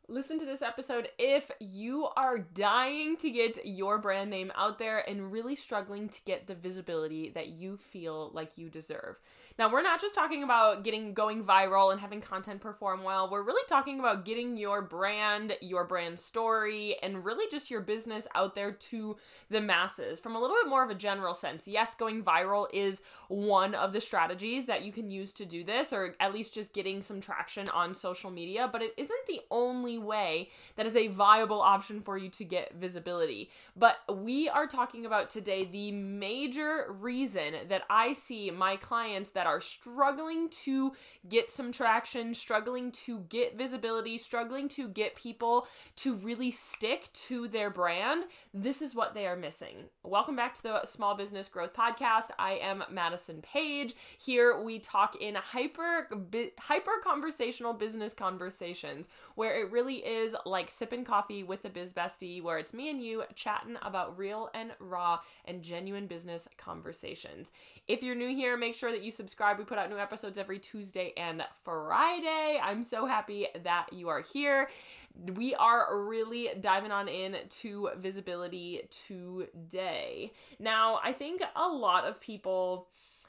listen to this episode if you are dying to get your brand name out there and really struggling to get the visibility that you feel like you deserve. Now, we're not just talking about going viral and having content perform well. We're really talking about getting your brand story, and really just your business out there to the masses from a little bit more of a general sense. Yes, going viral is one of the strategies that you can use to do this, or at least just getting some traction on social media, but it isn't the only way that is a viable option for you to get visibility. But we are talking about today the major reason that I see my clients that are struggling to get some traction, struggling to get visibility, struggling to get people to really stick to their brand. This is what they are missing. Welcome back to the Small Business Growth Podcast. I am Madison Page. Here we talk in hyper conversational business conversations, where it really is like sipping coffee with a biz bestie, where it's me and you chatting about real and raw and genuine business conversations. If you're new here, make sure that you subscribe. We put out new episodes every Tuesday and Friday. I'm so happy that you are here. We are really diving on into visibility today. Now, I think a lot of people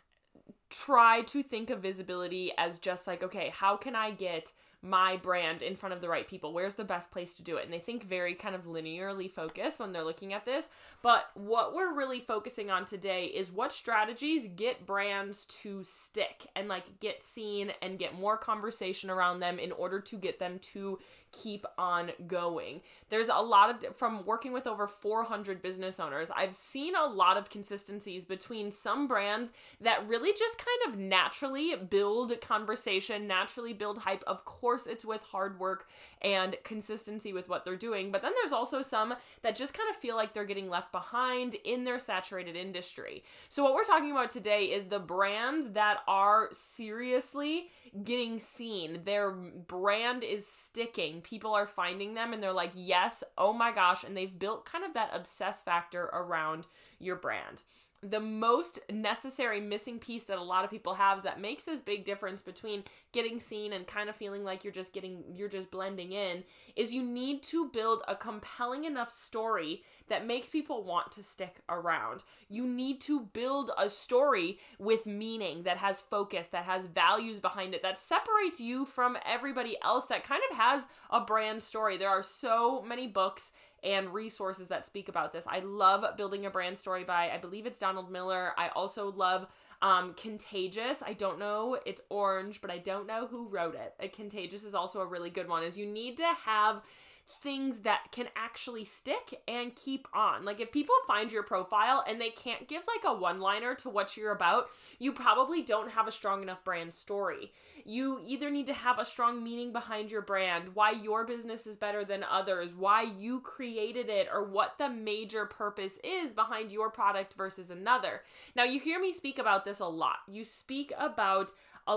try to think of visibility as just like, okay, how can I get my brand in front of the right people? Where's the best place to do it? And they think very kind of linearly focused when they're looking at this. But what we're really focusing on today is what strategies get brands to stick and like get seen and get more conversation around them in order to get them to keep on going. There's a lot of, from working with over 400 business owners, I've seen a lot of consistencies between some brands that really just kind of naturally build conversation, naturally build hype. Of course, it's with hard work and consistency with what they're doing. But then there's also some that just kind of feel like they're getting left behind in their saturated industry. So what we're talking about today is the brands that are seriously getting seen. Their brand is sticking. People are finding them and they're like, yes, oh my gosh. And they've built kind of that obsess factor around your brand. The most necessary missing piece that a lot of people have that makes this big difference between getting seen and kind of feeling like you're just blending in is you need to build a compelling enough story that makes people want to stick around. You need to build a story with meaning, that has focus, that has values behind it, that separates you from everybody else that kind of has a brand story. There are so many books and resources that speak about this. I love Building a Brand Story by, I believe it's Donald Miller. I also love Contagious. I don't know, it's orange, but I don't know who wrote it. Contagious is also a really good one, is you need to have things that can actually stick and keep on. Like if people find your profile and they can't give like a one-liner to what you're about, you probably don't have a strong enough brand story. You either need to have a strong meaning behind your brand, why your business is better than others, why you created it, or what the major purpose is behind your product versus another. Now you hear me speak about this a lot. I speak about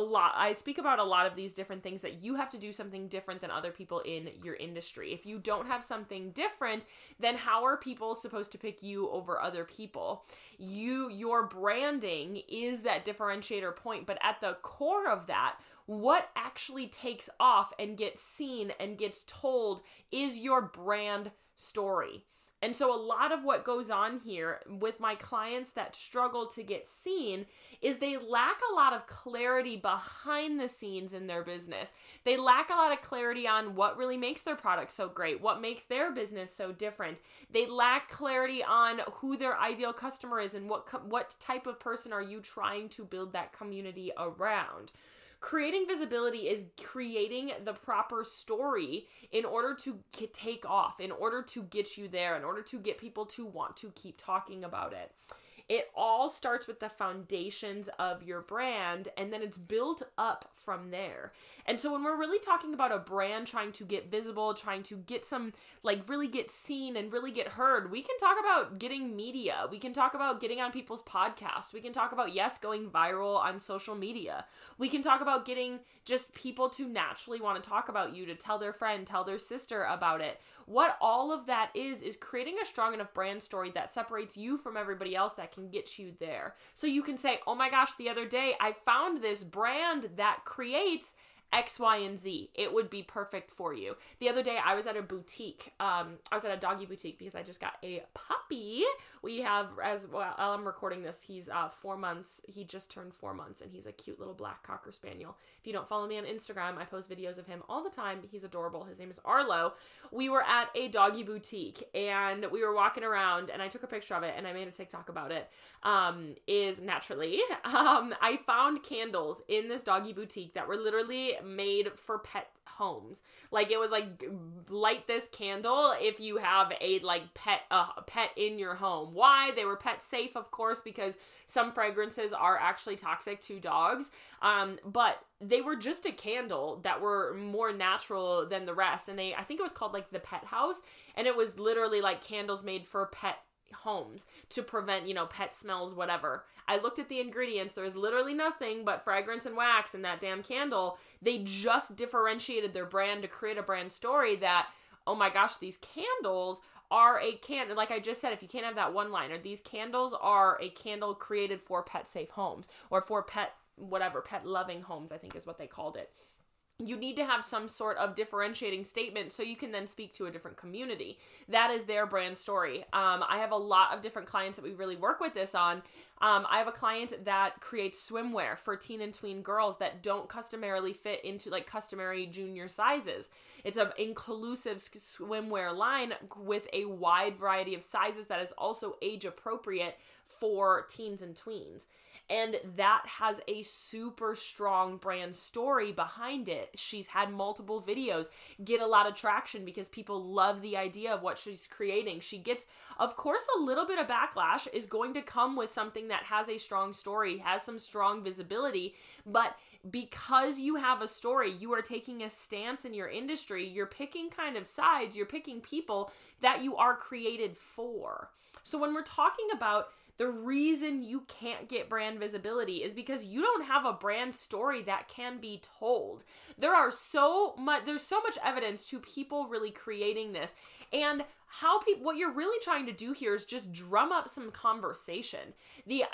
a lot of these different things that you have to do something different than other people in your industry. If you don't have something different, then how are people supposed to pick you over other people? Your branding is that differentiator point, but at the core of that, what actually takes off and gets seen and gets told is your brand story. And so a lot of what goes on here with my clients that struggle to get seen is they lack a lot of clarity behind the scenes in their business. They lack a lot of clarity on what really makes their product so great, what makes their business so different. They lack clarity on who their ideal customer is and what type of person are you trying to build that community around. Creating visibility is creating the proper story in order to take off, in order to get you there, in order to get people to want to keep talking about it. It all starts with the foundations of your brand, and then it's built up from there. And so when we're really talking about a brand trying to get visible, trying to get some, like really get seen and really get heard, we can talk about getting media. We can talk about getting on people's podcasts. We can talk about, yes, going viral on social media. We can talk about getting just people to naturally want to talk about you, to tell their friend, tell their sister about it. What all of that is creating a strong enough brand story that separates you from everybody else that can get you there. So you can say, oh my gosh, the other day I found this brand that creates X, Y, and Z. It would be perfect for you. The other day I was at a boutique. I was at a doggy boutique because I just got a puppy. We have, as well, I'm recording this, he's 4 months. He just turned 4 months, and he's a cute little black Cocker Spaniel. If you don't follow me on Instagram, I post videos of him all the time. He's adorable. His name is Arlo. We were at a doggy boutique, and we were walking around, and I took a picture of it, and I made a TikTok about it. I found candles in this doggy boutique that were literally made for pet homes. Like, it was like, light this candle if you have a like pet in your home. Why? They were pet safe, of course, because some fragrances are actually toxic to dogs. But they were just a candle that were more natural than the rest. And I think it was called like the Pet House, and it was literally like candles made for pet homes to prevent, pet smells, whatever. I looked at the ingredients. There was literally nothing but fragrance and wax in that damn candle. They just differentiated their brand to create a brand story that, oh my gosh, these candles are a candle. Like I just said, if you can't have that one liner, these candles are a candle created for pet safe homes, or for pet loving homes, I think is what they called it. You need to have some sort of differentiating statement so you can then speak to a different community. That is their brand story. I have a lot of different clients that we really work with this on. I have a client that creates swimwear for teen and tween girls that don't customarily fit into like customary junior sizes. It's an inclusive swimwear line with a wide variety of sizes that is also age appropriate for teens and tweens. And that has a super strong brand story behind it. She's had multiple videos get a lot of traction because people love the idea of what she's creating. She gets, of course, a little bit of backlash is going to come with something that has a strong story, has some strong visibility, but because you have a story, you are taking a stance in your industry, you're picking kind of sides, you're picking people that you are created for. So when we're talking about the reason you can't get brand visibility is because you don't have a brand story that can be told. There's so much evidence to people really creating this. And what you're really trying to do here is just drum up some conversation. The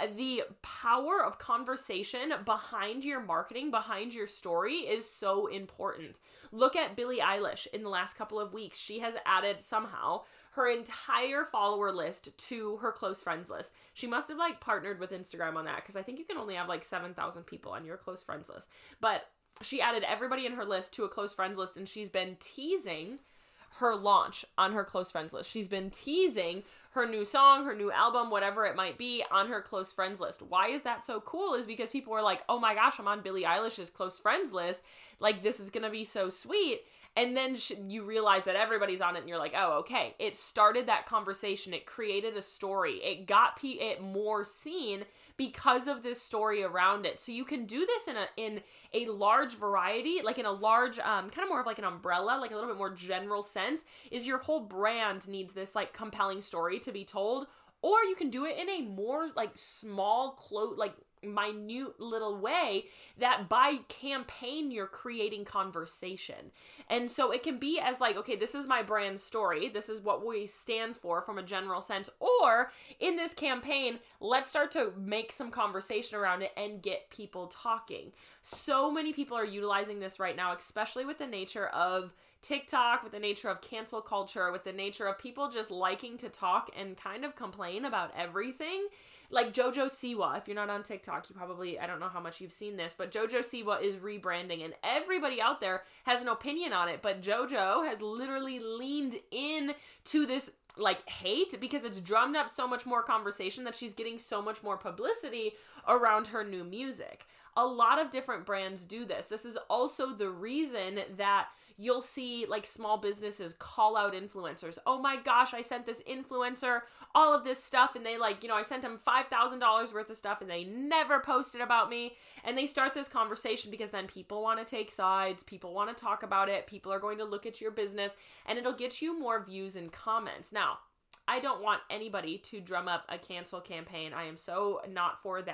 power of conversation behind your marketing, behind your story is so important. Look at Billie Eilish in the last couple of weeks. She has added somehow her entire follower list to her close friends list. She must have like partnered with Instagram on that, because I think you can only have like 7,000 people on your close friends list. But she added everybody in her list to a close friends list, and she's been teasing her launch on her close friends list. She's been teasing her new song, her new album, whatever it might be, on her close friends list. Why is that so cool? Is because people are like, oh my gosh, I'm on Billie Eilish's close friends list. Like, this is going to be so sweet. And then you realize that everybody's on it, and you're like, oh, okay. It started that conversation. It created a story. It got it more seen because of this story around it. So you can do this in a large variety, like in a large, kind of more of like an umbrella, like a little bit more general sense, is your whole brand needs this like compelling story to be told. Or you can do it in a more like small, minute little way that by campaign you're creating conversation. And so it can be as like, okay, this is my brand story, this is what we stand for from a general sense, or in this campaign, let's start to make some conversation around it and get people talking. So many people are utilizing this right now, especially with the nature of TikTok, with the nature of cancel culture, with the nature of people just liking to talk and kind of complain about everything. Like JoJo Siwa, if you're not on TikTok, I don't know how much you've seen this, but JoJo Siwa is rebranding, and everybody out there has an opinion on it, but JoJo has literally leaned in to this like hate because it's drummed up so much more conversation that she's getting so much more publicity around her new music. A lot of different brands do this. This is also the reason that you'll see like small businesses call out influencers. Oh my gosh, I sent this influencer all of this stuff, and they I sent them $5,000 worth of stuff, and they never posted about me. And they start this conversation because then people want to take sides, people want to talk about it, people are going to look at your business, and it'll get you more views and comments. Now, I don't want anybody to drum up a cancel campaign. I am so not for that.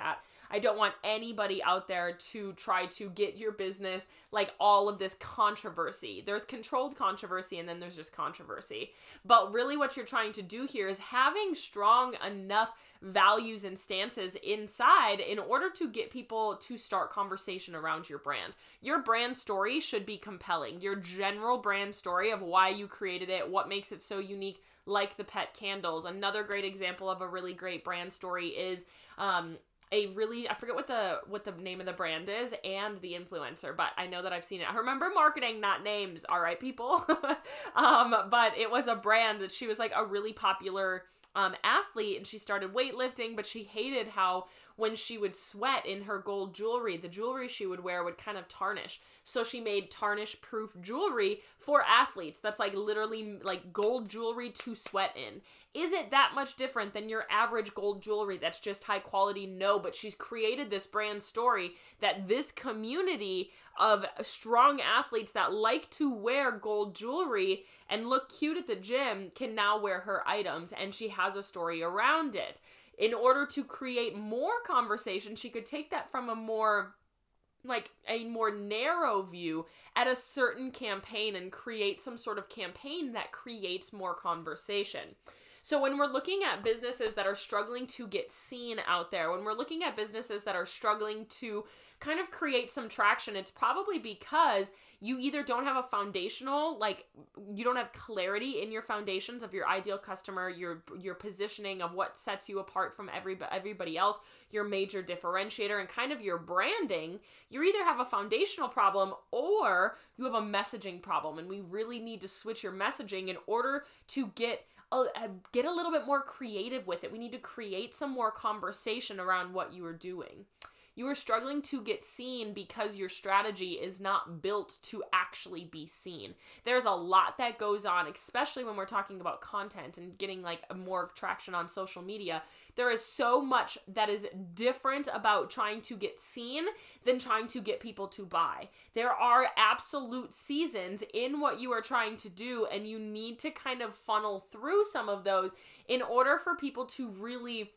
I don't want anybody out there to try to get your business like all of this controversy. There's controlled controversy and then there's just controversy. But really what you're trying to do here is having strong enough values and stances inside in order to get people to start conversation around your brand. Your brand story should be compelling. Your general brand story of why you created it, what makes it so unique, like the pet candles. Another great example of a really great brand story is I forget what the name of the brand is and the influencer, but I know that I've seen it. I remember marketing, not names, all right, people. But it was a brand that she was like a really popular athlete, and she started weightlifting, but she hated how when she would sweat in her gold jewelry, the jewelry she would wear would kind of tarnish. So she made tarnish-proof jewelry for athletes. That's like literally like gold jewelry to sweat in. Is it that much different than your average gold jewelry that's just high quality? No, but she's created this brand story that this community of strong athletes that like to wear gold jewelry and look cute at the gym can now wear her items, and she has a story around it. In order to create more conversation, she could take that from a more narrow view at a certain campaign and create some sort of campaign that creates more conversation. So when we're looking at businesses that are struggling to get seen out there, when we're looking at businesses that are struggling to kind of create some traction, it's probably because you either don't have a foundational, you don't have clarity in your foundations of your ideal customer, your positioning of what sets you apart from everybody else, your major differentiator, and kind of your branding. You either have a foundational problem or you have a messaging problem, and we really need to switch your messaging in order to get a little bit more creative with it. We need to create some more conversation around what you are doing. You are struggling to get seen because your strategy is not built to actually be seen. There's a lot that goes on, especially when we're talking about content and getting more traction on social media. There is so much that is different about trying to get seen than trying to get people to buy. There are absolute seasons in what you are trying to do, and you need to kind of funnel through some of those in order for people to really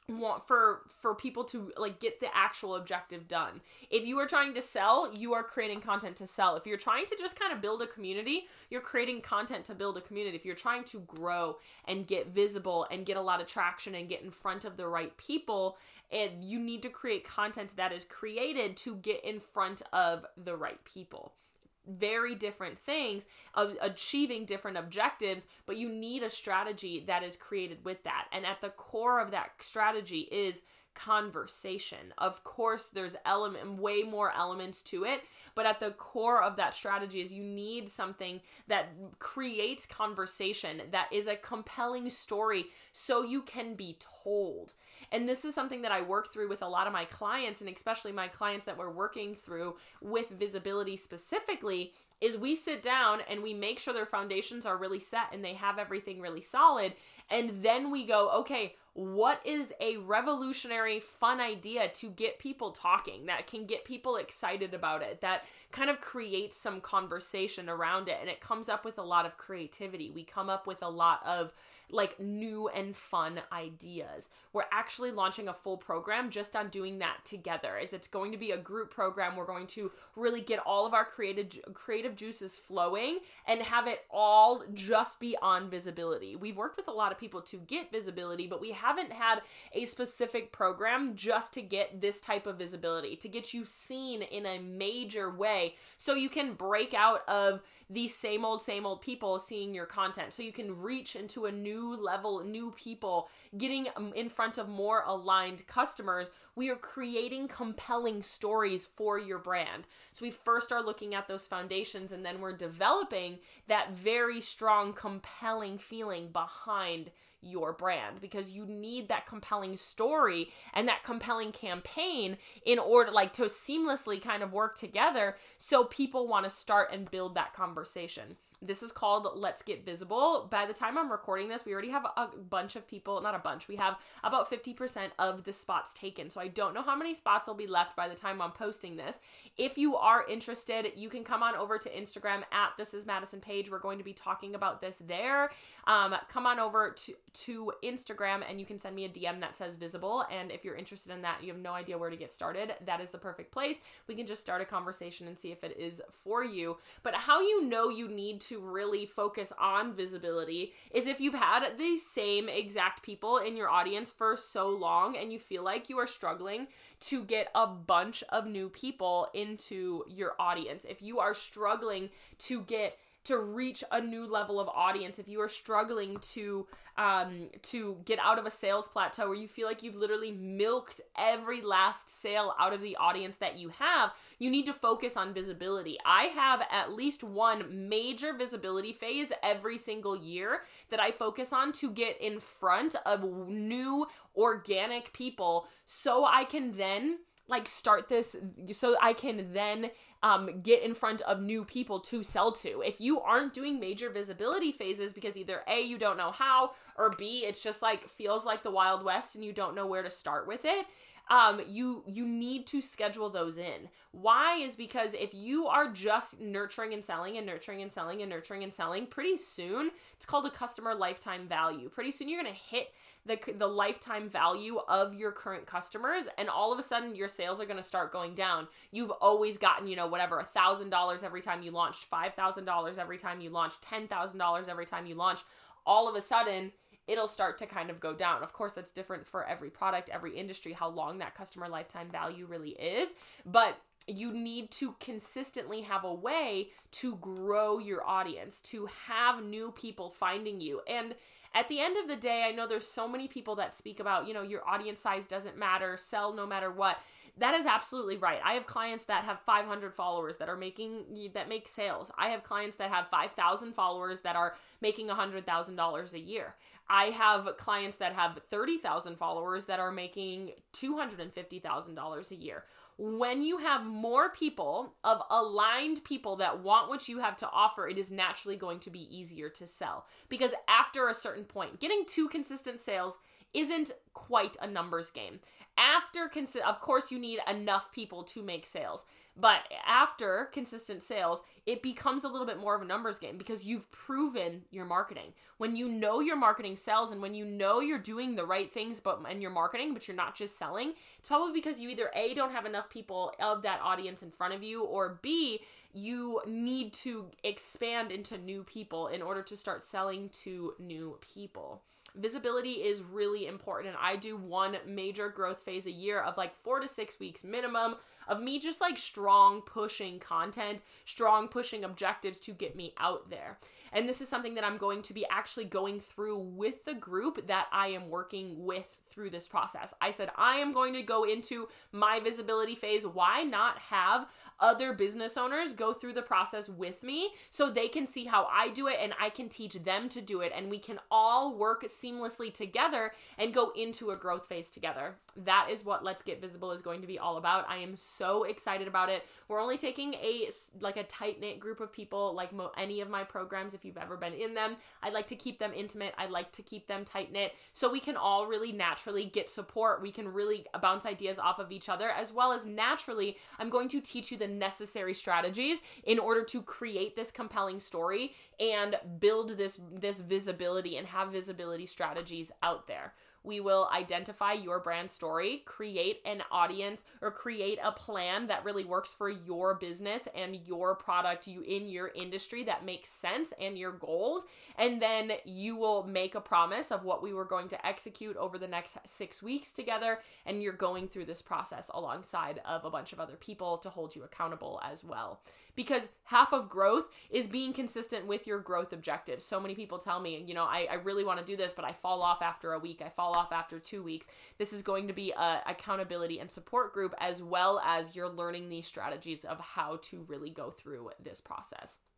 for people to get the actual objective done. If you are trying to sell, you are creating content to sell. If you're trying to just kind of build a community, you're creating content to build a community. If you're trying to grow and get visible and get a lot of traction and get in front of the right people, and you need to create content that is created to get in front of the right people. Very different things of achieving different objectives, but you need a strategy that is created with that. And at the core of that strategy is conversation. Of course, there's way more elements to it, but at the core of that strategy is you need something that creates conversation, that is a compelling story so you can be told. And this is something that I work through with a lot of my clients, and especially my clients that we're working through with visibility specifically, is we sit down and we make sure their foundations are really set and they have everything really solid. And then we go, okay, what is a revolutionary, fun idea to get people talking, that can get people excited about it, that kind of creates some conversation around it? And it comes up with a lot of creativity. We come up with a lot of new and fun ideas. We're actually launching a full program just on doing that together. It's going to be a group program. We're going to really get all of our creative juices flowing and have it all just be on visibility. We've worked with a lot of people to get visibility, but we haven't had a specific program just to get this type of visibility, to get you seen in a major way so you can break out of these same old people seeing your content, so you can reach into a new level, new people, getting in front of more aligned customers. We are creating compelling stories for your brand. So we first are looking at those foundations, and then we're developing that very strong, compelling feeling behind your brand, because you need that compelling story and that compelling campaign in order to seamlessly kind of work together so people want to start and build that conversation. This is called Let's Get Visible. By the time I'm recording this, we already have a bunch of people, not a bunch, we have about 50% of the spots taken. So I don't know how many spots will be left by the time I'm posting this. If you are interested, you can come on over to Instagram at This Is Madison Page. We're going to be talking about this there. Come on over to Instagram and you can send me a DM that says visible. And if you're interested in that, you have no idea where to get started, that is the perfect place. We can just start a conversation and see if it is for you. But how you know you need to really focus on visibility is if you've had the same exact people in your audience for so long and you feel like you are struggling to get a bunch of new people into your audience. If you are struggling to reach a new level of audience, if you are struggling to get out of a sales plateau where you feel like you've literally milked every last sale out of the audience that you have, you need to focus on visibility. I have at least one major visibility phase every single year that I focus on to get in front of new organic people so I can then start this, so I can then get in front of new people to sell to. If you aren't doing major visibility phases because either A, you don't know how, or B, it's just feels like the Wild West and you don't know where to start with it, you need to schedule those in. Why? Is because if you are just nurturing and selling and nurturing and selling and nurturing and selling, pretty soon, it's called a customer lifetime value. Pretty soon you're going to hit the lifetime value of your current customers, and all of a sudden your sales are going to start going down. You've always gotten, whatever, $1,000 every time you launched, $5,000 every time you launched, $10,000 every time you launch. All of a sudden, it'll start to kind of go down. Of course, that's different for every product, every industry, how long that customer lifetime value really is. But you need to consistently have a way to grow your audience, to have new people finding you. And at the end of the day, I know there's so many people that speak about, your audience size doesn't matter, sell no matter what. That is absolutely right. I have clients that have 500 followers that make sales. I have clients that have 5,000 followers that are making $100,000 a year. I have clients that have 30,000 followers that are making $250,000 a year. When you have more people, of aligned people that want what you have to offer, it is naturally going to be easier to sell. Because after a certain point, getting 2 consistent sales isn't quite a numbers game. Of course, you need enough people to make sales. But after consistent sales, it becomes a little bit more of a numbers game because you've proven your marketing. When you know your marketing sells and when you know you're doing the right things in your marketing, but you're not just selling, it's probably because you either A, don't have enough people of that audience in front of you, or B, you need to expand into new people in order to start selling to new people. Visibility is really important, and I do one major growth phase a year of 4 to 6 weeks minimum of me just strong pushing content, strong pushing objectives to get me out there. And this is something that I'm going to be actually going through with the group that I am working with through this process. I said, I am going to go into my visibility phase. Why not have other business owners go through the process with me so they can see how I do it and I can teach them to do it, and we can all work seamlessly together and go into a growth phase together. That is what Let's Get Visible is going to be all about. I am so excited about it. We're only taking a tight-knit group of people, like any of my programs. If you've ever been in them, I like to keep them intimate. I like to keep them tight-knit so we can all really naturally get support. We can really bounce ideas off of each other, as well as naturally, I'm going to teach you the necessary strategies in order to create this compelling story and build this visibility and have visibility strategies out there. We will identify your brand story, create an audience, or create a plan that really works for your business and your product in your industry that makes sense and your goals. And then you will make a promise of what we were going to execute over the next 6 weeks together. And you're going through this process alongside of a bunch of other people to hold you accountable as well. Because half of growth is being consistent with your growth objectives. So many people tell me, I really want to do this, but I fall off after a week. I fall off after 2 weeks. This is going to be a accountability and support group, as well as you're learning these strategies of how to really go through this process.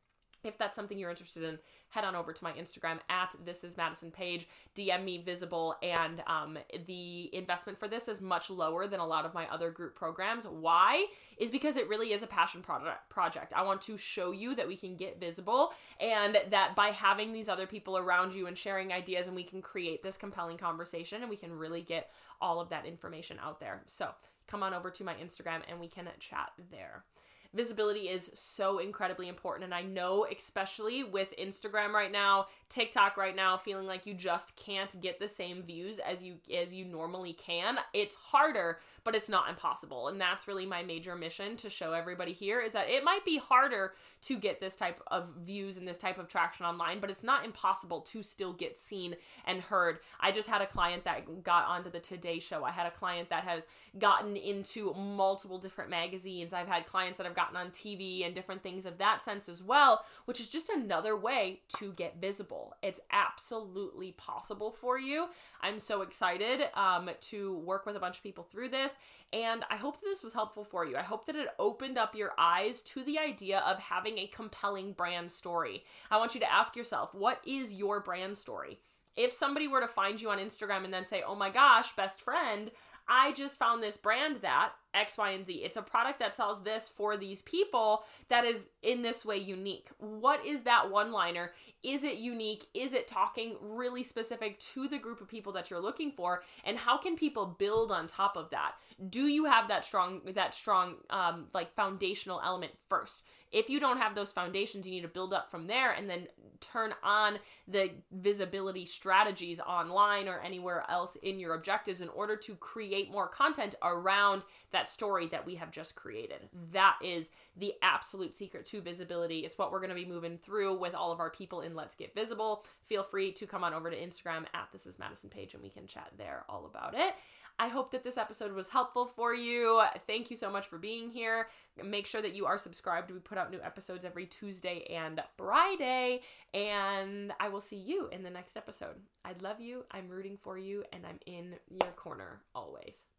If that's something you're interested in, head on over to my Instagram at This Is Madison Page, DM me Visible, and the investment for this is much lower than a lot of my other group programs. Why? Is because it really is a passion project. I want to show you that we can get visible, and that by having these other people around you and sharing ideas, and we can create this compelling conversation, and we can really get all of that information out there. So come on over to my Instagram and we can chat there. Visibility is so incredibly important, and I know, especially with Instagram right now, TikTok right now, feeling like you just can't get the same views as you normally can. It's harder, but it's not impossible, and that's really my major mission to show everybody here, is that it might be harder to get this type of views and this type of traction online, but it's not impossible to still get seen and heard. I just had a client that got onto the Today Show. I had a client that has gotten into multiple different magazines. I've had clients that have gotten on TV and different things of that sense as well, which is just another way to get visible. It's absolutely possible for you. I'm so excited to work with a bunch of people through this, and I hope that this was helpful for you. I hope that it opened up your eyes to the idea of having a compelling brand story. I want you to ask yourself, what is your brand story? If somebody were to find you on Instagram and then say, oh my gosh, best friend, I just found this brand that X, Y, and Z. It's a product that sells this for these people that is in this way unique. What is that one-liner? Is it unique? Is it talking really specific to the group of people that you're looking for? And how can people build on top of that? Do you have that strong like foundational element first? If you don't have those foundations, you need to build up from there and then turn on the visibility strategies online or anywhere else in your objectives in order to create more content around that story that we have just created. That is the absolute secret to visibility. It's what we're going to be moving through with all of our people in Let's Get Visible. Feel free to come on over to Instagram at This Is Madison Page and we can chat there all about it. I hope that this episode was helpful for you. Thank you so much for being here. Make sure that you are subscribed. We put out new episodes every Tuesday and Friday, and I will see you in the next episode. I love you, I'm rooting for you, and I'm in your corner always.